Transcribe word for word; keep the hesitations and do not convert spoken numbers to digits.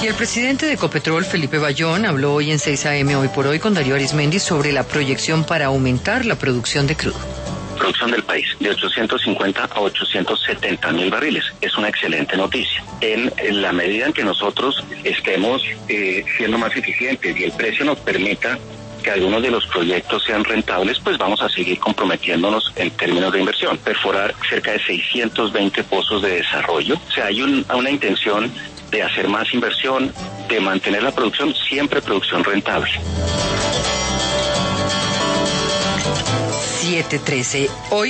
Y el presidente de Ecopetrol, Felipe Bayón, habló hoy en seis a eme Hoy por Hoy con Darío Arizmendi sobre la proyección para aumentar la producción de crudo. Producción del país de ochocientos cincuenta a ochocientos setenta mil barriles. Es una excelente noticia. En, en la medida en que nosotros estemos eh, siendo más eficientes y el precio nos permita que algunos de los proyectos sean rentables, pues vamos a seguir comprometiéndonos en términos de inversión. Perforar cerca de seiscientos veinte pozos de desarrollo. O sea, hay un, una intención de hacer más inversión, de mantener la producción, siempre producción rentable. siete trece. Hoy